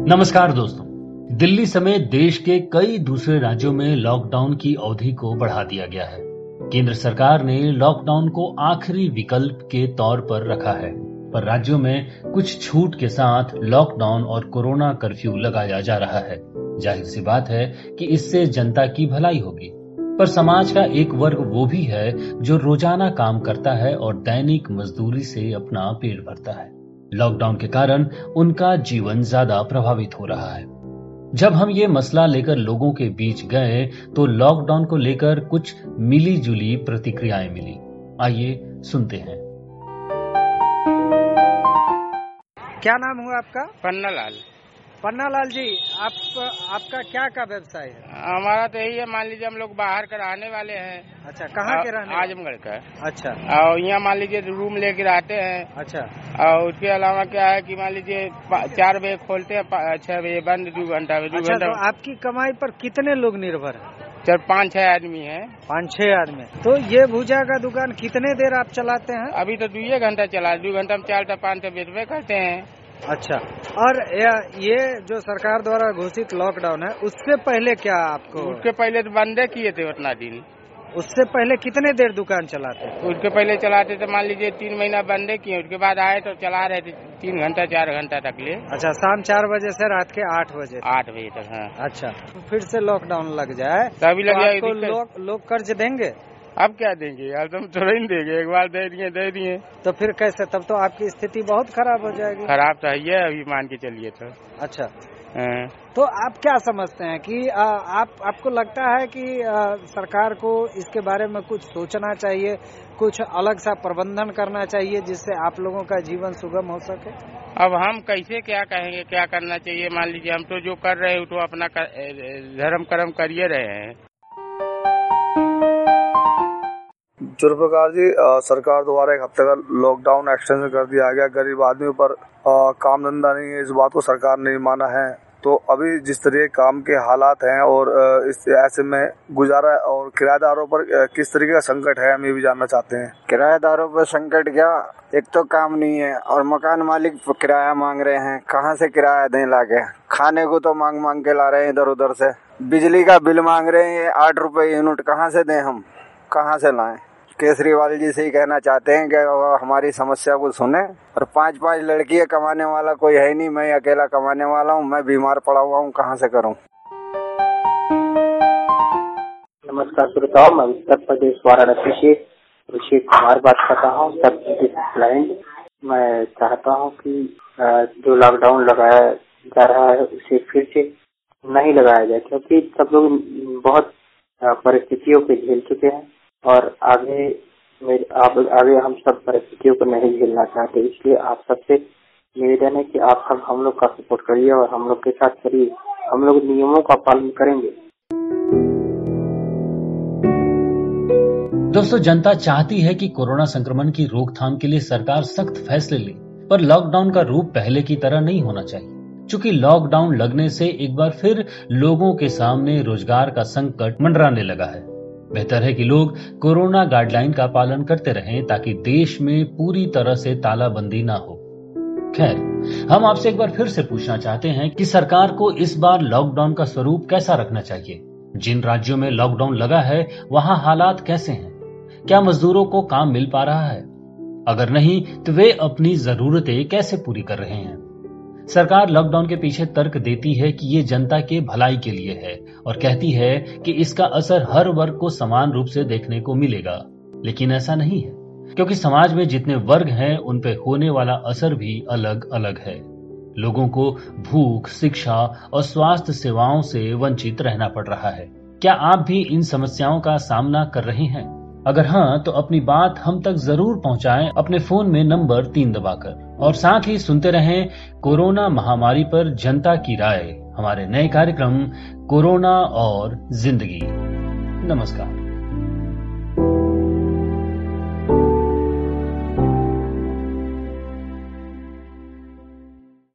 नमस्कार दोस्तों। दिल्ली समेत देश के कई दूसरे राज्यों में लॉकडाउन की अवधि को बढ़ा दिया गया है। केंद्र सरकार ने लॉकडाउन को आखिरी विकल्प के तौर पर रखा है, पर राज्यों में कुछ छूट के साथ लॉकडाउन और कोरोना कर्फ्यू लगाया जा रहा है। जाहिर सी बात है कि इससे जनता की भलाई होगी, पर समाज का एक वर्ग वो भी है जो रोजाना काम करता है और दैनिक मजदूरी से अपना पेट भरता है। लॉकडाउन के कारण उनका जीवन ज्यादा प्रभावित हो रहा है। जब हम ये मसला लेकर लोगों के बीच गए तो लॉकडाउन को लेकर कुछ मिली जुली प्रतिक्रियाएं मिली। आइए सुनते हैं। क्या नाम हुआ आपका? पन्नालाल। पन्नालाल जी, आपका क्या व्यवसाय है? हमारा तो यही है, मान लीजिए हम लोग बाहर का रहने वाले हैं। अच्छा, कहाँ के रहने? आजमगढ़ का। अच्छा। और यहाँ मान लीजिए रूम लेके रहते हैं। अच्छा। और उसके अलावा क्या है कि मान लीजिए 4 बजे खोलते हैं, 6 बजे बंद, 2 घंटा में 2 अच्छा, घंटा। तो आपकी कमाई पर कितने लोग निर्भर हैं? 5-6 आदमी हैं। 5-6 आदमी। तो ये भुजा का दुकान कितने देर आप चलाते हैं? अभी तो 2 घंटा चला, 2 घंटा में 4-5 बेचबे करते हैं। अच्छा। और ये जो सरकार द्वारा घोषित लॉकडाउन है, उससे पहले क्या आपको? उसके पहले तो बंदे किए थे उतना दिन। उससे पहले कितने देर दुकान चलाते? उसके पहले चलाते थे, मान लीजिए 3 महीना बंदे किए, उसके बाद आए तो चला रहे थे 3 घंटा 4 घंटा तक ले। अच्छा, शाम 4 बजे से रात के 8 बजे? 8 बजे तक। हाँ। अच्छा, फिर से लॉकडाउन लग जाए तभी लग जाएगी। तो लोग कर्ज देंगे? अब क्या देंगे यार, तुम थोड़ा ही देंगे, एक बार दे दिए तो फिर कैसे? तब तो आपकी स्थिति बहुत खराब हो जाएगी। खराब तो है अभी, मान के चलिए तो। अच्छा। तो आप क्या समझते हैं कि आपको लगता है कि सरकार को इसके बारे में कुछ सोचना चाहिए, कुछ अलग सा प्रबंधन करना चाहिए जिससे आप लोगों का जीवन सुगम हो सके? अब हम कैसे क्या कहेंगे क्या करना चाहिए? मान लीजिए हम तो जो कर रहे हैं तो अपना धर्म कर्म करिए रहे हैं। जिस प्रकार जी सरकार द्वारा एक हफ्ते का लॉकडाउन एक्सटेंशन कर दिया गया, गरीब आदमियों पर काम धंधा नहीं है, इस बात को सरकार ने माना है। तो अभी जिस तरह काम के हालात हैं और इस ऐसे में गुजारा और किराएदारों पर किस तरीके का संकट है, हम ये भी जानना चाहते हैं। किराएदारों पर संकट क्या, एक तो काम नहीं है और मकान मालिक किराया मांग रहे हैं। कहाँ से किराया दें लाके? खाने को तो मांग मांग के ला रहे हैं इधर उधर से। बिजली का बिल मांग रहे हैं 8 रुपए यूनिट, कहाँ से दें हम, कहाँ से लाएं? केजरीवाल जी से ही कहना चाहते हैं कि हमारी समस्या को सुने। और 5-5 लड़कियां कमाने वाला कोई है नहीं, मैं अकेला कमाने वाला हूँ, मैं बीमार पड़ा हुआ हूँ, कहाँ से करूँ? नमस्कार श्रोताओं, मैं उत्तर प्रदेश वाराणसी से ऋषि कुमार बात कर रहा हूँ, सब क्लाइंट। मैं चाहता हूँ कि जो लॉकडाउन लगाया जा रहा है उसे फिर से नहीं लगाया जाए, क्योंकि सब लोग बहुत परिस्थितियों को झेल चुके हैं और आगे हम सब परिस्थितियों को नहीं झेलना चाहते। इसलिए आप सबसे निवेदन है कि आप सब हम लोग का सपोर्ट करिए और हम लोग के साथ चलिए, हम लोग नियमों का पालन करेंगे। दोस्तों, जनता चाहती है कि कोरोना संक्रमण की रोकथाम के लिए सरकार सख्त फैसले ले, पर लॉकडाउन का रूप पहले की तरह नहीं होना चाहिए। चूंकि लॉकडाउन लगने से एक बार फिर लोगों के सामने रोजगार का संकट मंडराने लगा है। बेहतर है कि लोग कोरोना गाइडलाइन का पालन करते रहें ताकि देश में पूरी तरह से तालाबंदी ना हो। खैर, हम आपसे एक बार फिर से पूछना चाहते हैं कि सरकार को इस बार लॉकडाउन का स्वरूप कैसा रखना चाहिए? जिन राज्यों में लॉकडाउन लगा है वहां हालात कैसे हैं? क्या मजदूरों को काम मिल पा रहा है? अगर नहीं तो वे अपनी जरूरतें कैसे पूरी कर रहे हैं? सरकार लॉकडाउन के पीछे तर्क देती है कि ये जनता के भलाई के लिए है और कहती है कि इसका असर हर वर्ग को समान रूप से देखने को मिलेगा, लेकिन ऐसा नहीं है, क्योंकि समाज में जितने वर्ग हैं उन पे होने वाला असर भी अलग अलग है। लोगों को भूख, शिक्षा और स्वास्थ्य सेवाओं से वंचित रहना पड़ रहा है। क्या आप भी इन समस्याओं का सामना कर रहे हैं? अगर हाँ, तो अपनी बात हम तक जरूर पहुंचाएं अपने फोन में नंबर 3 दबाकर, और साथ ही सुनते रहें कोरोना महामारी पर जनता की राय, हमारे नए कार्यक्रम कोरोना और जिंदगी। नमस्कार।